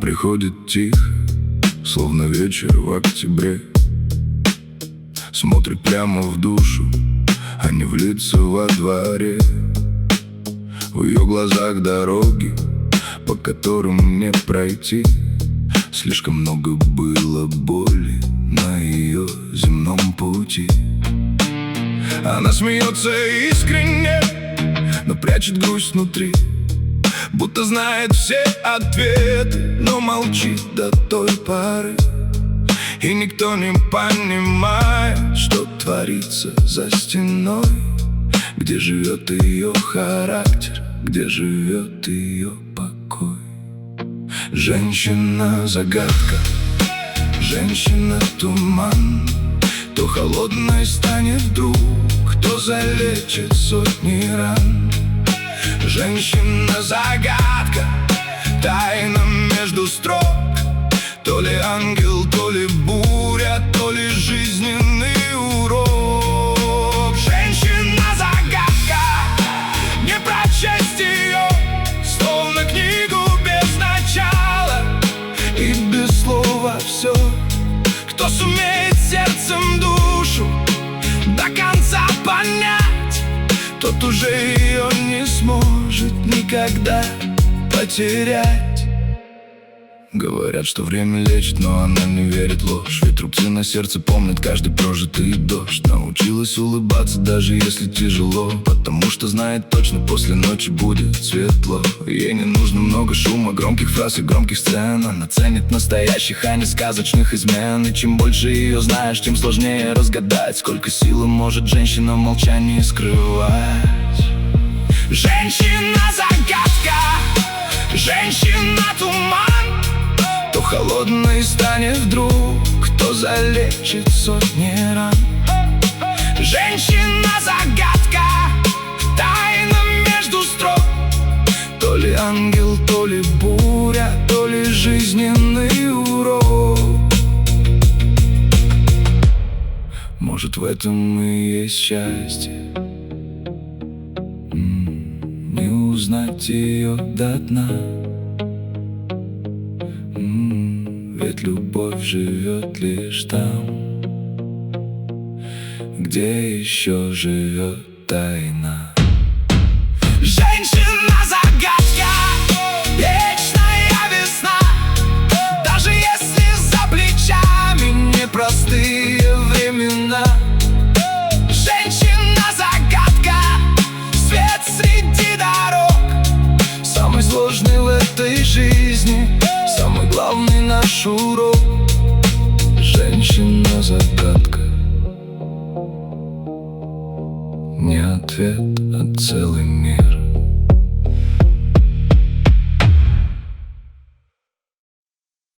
приходит тихо, словно вечер в октябре. Смотрит прямо в душу, а не в лица во дворе. В ее глазах дороги, по которым не пройти. Слишком много было боли на ее земном пути. Она смеется искренне, но прячет грусть внутри, будто знает все ответы, но молчит до той поры. И никто не понимает, что творится за стеной, где живет ее характер, где живет ее покой. Женщина-загадка, женщина-туман. То холодной станет вдруг, кто залечит сотни ран. Женщина-загадка, тайна между строк. То ли ангел, то ли буря, то ли жизненный урок. Женщина-загадка, не прочесть ее, словно книгу без начала и без слова все. Кто сумеет сердцем душу до конца понять, тот уже ее не сможет никогда потерять. Говорят, что время лечит, но она не верит в ложь. Ведь рубцы на сердце помнят каждый прожитый дождь. Научилась улыбаться, даже если тяжело, потому что знает точно, после ночи будет светло. Ей не нужно много шума, громких фраз и громких сцен. Она ценит настоящих, а не сказочных измен. И чем больше ее знаешь, тем сложнее разгадать, сколько силы может женщина в молчании скрывать. Женщина-загадка, женщина-туман. То холодной станет вдруг, кто залечит сотни ран. Женщина-загадка, тайна между строк. То ли ангел, то ли буря, то ли жизненный урок. Может, в этом и есть счастье, не узнать ее до дна. Ведь любовь живет лишь там, где еще живет тайна. Женщина-загадка, вечная весна. Даже если за плечами непростые времена. Женщина-загадка, свет среди дорог. Самый сложный в этой жизни, самый главный наш урок. Женщина-загадка, не ответ, а целый мир.